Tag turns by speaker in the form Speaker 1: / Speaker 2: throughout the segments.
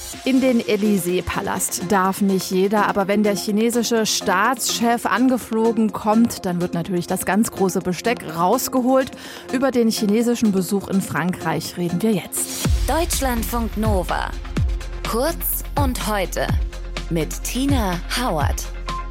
Speaker 1: In den Élysée-Palast darf nicht jeder, aber wenn der chinesische Staatschef angeflogen kommt, dann wird natürlich das ganz große Besteck rausgeholt. Über den chinesischen Besuch in Frankreich reden wir jetzt.
Speaker 2: Deutschlandfunk Nova. Kurz und heute mit Tina Howard.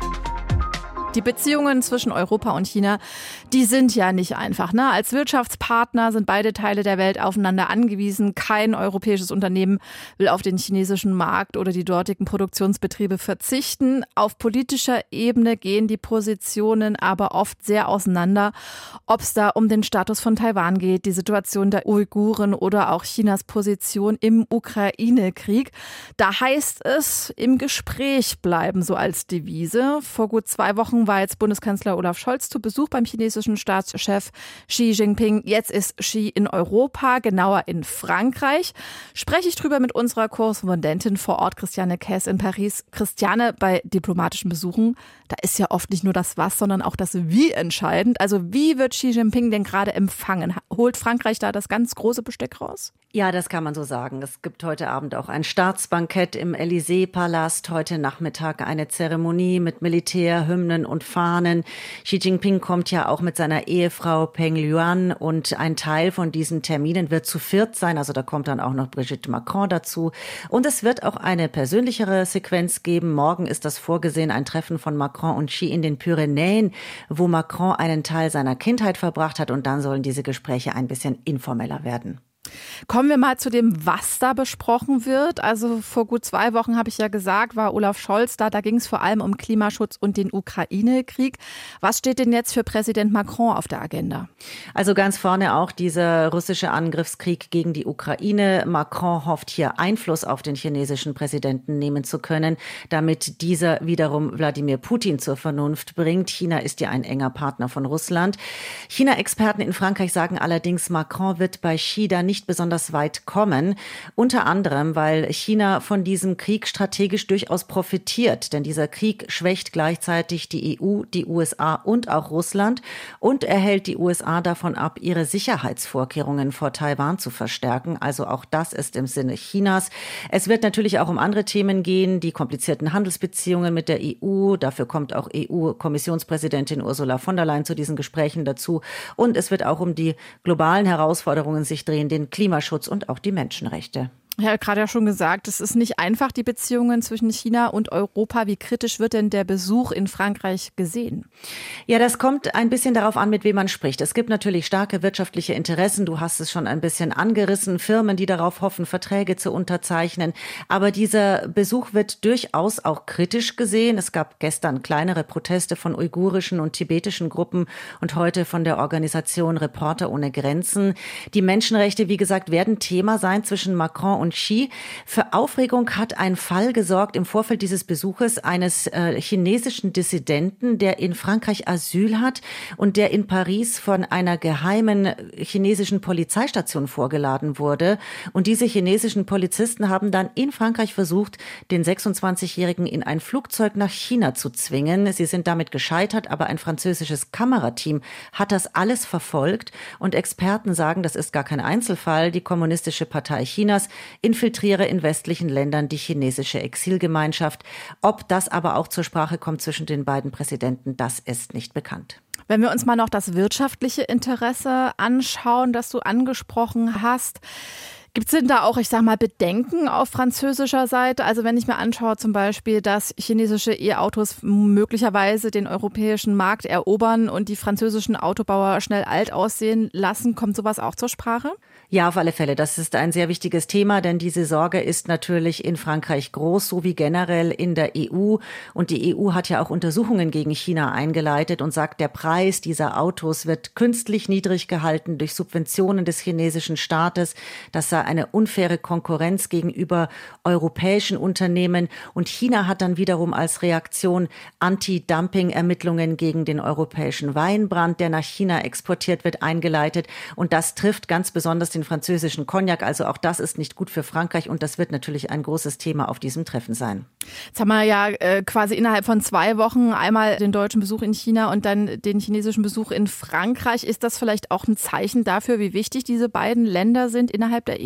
Speaker 1: Die Beziehungen zwischen Europa und China, die sind ja nicht einfach, ne? Als Wirtschaftspartner sind beide Teile der Welt aufeinander angewiesen. Kein europäisches Unternehmen will auf den chinesischen Markt oder die dortigen Produktionsbetriebe verzichten. Auf politischer Ebene gehen die Positionen aber oft sehr auseinander. Ob es da um den Status von Taiwan geht, die Situation der Uiguren oder auch Chinas Position im Ukraine-Krieg. Da heißt es, im Gespräch bleiben, so als Devise. Vor gut 2 Wochen war jetzt Bundeskanzler Olaf Scholz zu Besuch beim chinesischen Staatschef Xi Jinping. Jetzt ist Xi in Europa, genauer in Frankreich. Spreche ich drüber mit unserer Korrespondentin vor Ort, Christiane Käs in Paris. Christiane, bei diplomatischen Besuchen, da ist ja oft nicht nur das Was, sondern auch das Wie entscheidend. Also wie wird Xi Jinping denn gerade empfangen? Holt Frankreich da das ganz große Besteck raus?
Speaker 3: Ja, das kann man so sagen. Es gibt heute Abend auch ein Staatsbankett im Élysée-Palast. Heute Nachmittag eine Zeremonie mit Militär, Hymnen und Fahnen. Xi Jinping kommt ja auch mit seiner Ehefrau Peng Lhuan und ein Teil von diesen Terminen wird zu 4 sein. Also da kommt dann auch noch Brigitte Macron dazu. Und es wird auch eine persönlichere Sequenz geben. Morgen ist das vorgesehen, ein Treffen von Macron und Xi in den Pyrenäen, wo Macron einen Teil seiner Kindheit verbracht hat. Und dann sollen diese Gespräche ein bisschen informeller werden.
Speaker 1: Kommen wir mal zu dem, was da besprochen wird. Also vor gut 2 Wochen, habe ich ja gesagt, war Olaf Scholz da. Da ging es vor allem um Klimaschutz und den Ukraine-Krieg. Was steht denn jetzt für Präsident Macron auf der Agenda?
Speaker 3: Also ganz vorne auch dieser russische Angriffskrieg gegen die Ukraine. Macron hofft hier Einfluss auf den chinesischen Präsidenten nehmen zu können, damit dieser wiederum Wladimir Putin zur Vernunft bringt. China ist ja ein enger Partner von Russland. China-Experten in Frankreich sagen allerdings, Macron wird bei Xi da nicht besonders weit kommen. Unter anderem, weil China von diesem Krieg strategisch durchaus profitiert. Denn dieser Krieg schwächt gleichzeitig die EU, die USA und auch Russland und er hält die USA davon ab, ihre Sicherheitsvorkehrungen vor Taiwan zu verstärken. Also auch das ist im Sinne Chinas. Es wird natürlich auch um andere Themen gehen, die komplizierten Handelsbeziehungen mit der EU. Dafür kommt auch EU-Kommissionspräsidentin Ursula von der Leyen zu diesen Gesprächen dazu. Und es wird auch um die globalen Herausforderungen sich drehen, den Klimaschutz und auch die Menschenrechte.
Speaker 1: Ja, gerade ja schon gesagt, es ist nicht einfach, die Beziehungen zwischen China und Europa. Wie kritisch wird denn der Besuch in Frankreich gesehen?
Speaker 3: Ja, das kommt ein bisschen darauf an, mit wem man spricht. Es gibt natürlich starke wirtschaftliche Interessen. Du hast es schon ein bisschen angerissen. Firmen, die darauf hoffen, Verträge zu unterzeichnen. Aber dieser Besuch wird durchaus auch kritisch gesehen. Es gab gestern kleinere Proteste von uigurischen und tibetischen Gruppen und heute von der Organisation Reporter ohne Grenzen. Die Menschenrechte, wie gesagt, werden Thema sein zwischen Macron und Xi. Für Aufregung hat ein Fall gesorgt im Vorfeld dieses Besuches eines chinesischen Dissidenten, der in Frankreich Asyl hat und der in Paris von einer geheimen chinesischen Polizeistation vorgeladen wurde. Und diese chinesischen Polizisten haben dann in Frankreich versucht, den 26-Jährigen in ein Flugzeug nach China zu zwingen. Sie sind damit gescheitert, aber ein französisches Kamerateam hat das alles verfolgt. Und Experten sagen, das ist gar kein Einzelfall. Die Kommunistische Partei Chinas infiltriere in westlichen Ländern die chinesische Exilgemeinschaft. Ob das aber auch zur Sprache kommt zwischen den beiden Präsidenten, das ist nicht bekannt.
Speaker 1: Wenn wir uns mal noch das wirtschaftliche Interesse anschauen, das du angesprochen hast, gibt es denn da auch, ich sag mal, Bedenken auf französischer Seite? Also wenn ich mir anschaue zum Beispiel, dass chinesische E-Autos möglicherweise den europäischen Markt erobern und die französischen Autobauer schnell alt aussehen lassen, kommt sowas auch zur Sprache?
Speaker 3: Ja, auf alle Fälle. Das ist ein sehr wichtiges Thema, denn diese Sorge ist natürlich in Frankreich groß, so wie generell in der EU. Und die EU hat ja auch Untersuchungen gegen China eingeleitet und sagt, der Preis dieser Autos wird künstlich niedrig gehalten durch Subventionen des chinesischen Staates. Das sei eine unfaire Konkurrenz gegenüber europäischen Unternehmen. Und China hat dann wiederum als Reaktion Anti-Dumping-Ermittlungen gegen den europäischen Weinbrand, der nach China exportiert wird, eingeleitet. Und das trifft ganz besonders den französischen Cognac. Also auch das ist nicht gut für Frankreich und das wird natürlich ein großes Thema auf diesem Treffen sein.
Speaker 1: Jetzt haben wir ja quasi innerhalb von 2 Wochen einmal den deutschen Besuch in China und dann den chinesischen Besuch in Frankreich. Ist das vielleicht auch ein Zeichen dafür, wie wichtig diese beiden Länder sind innerhalb der EU?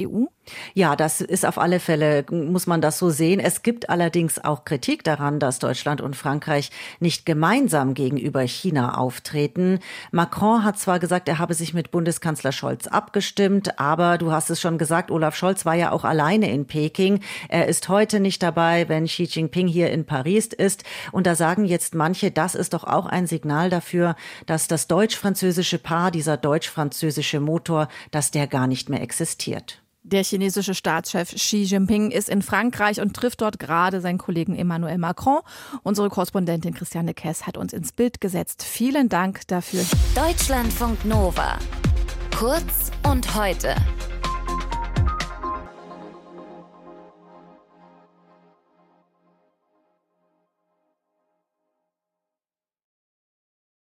Speaker 3: Ja, das ist auf alle Fälle, muss man das so sehen. Es gibt allerdings auch Kritik daran, dass Deutschland und Frankreich nicht gemeinsam gegenüber China auftreten. Macron hat zwar gesagt, er habe sich mit Bundeskanzler Scholz abgestimmt, aber du hast es schon gesagt, Olaf Scholz war ja auch alleine in Peking. Er ist heute nicht dabei, wenn Xi Jinping hier in Paris ist. Und da sagen jetzt manche, das ist doch auch ein Signal dafür, dass das deutsch-französische Paar, dieser deutsch-französische Motor, dass der gar nicht mehr existiert.
Speaker 1: Der chinesische Staatschef Xi Jinping ist in Frankreich und trifft dort gerade seinen Kollegen Emmanuel Macron. Unsere Korrespondentin Christiane Kess hat uns ins Bild gesetzt. Vielen Dank dafür.
Speaker 2: Deutschlandfunk Nova. Kurz und heute.